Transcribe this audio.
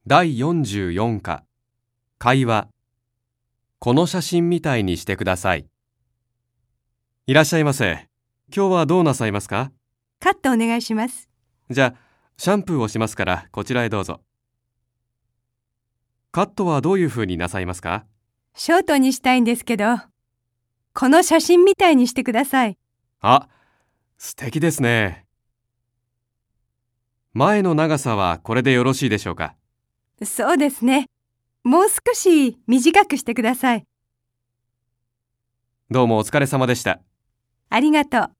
第44課、会話。この写真みたいにしてください。いらっしゃいませ。今日はどうなさいますか？ カットお願いします。 じゃあ、シャンプーをしますからこちらへどうぞ。カットはどういうふうになさいますか？ ショートにしたいんですけど、この写真みたいにしてください。 あ、素敵ですね。前の長さはこれでよろしいでしょうか？ そうですね。もう少し短くしてください。 どうもお疲れ様でした。 ありがとう。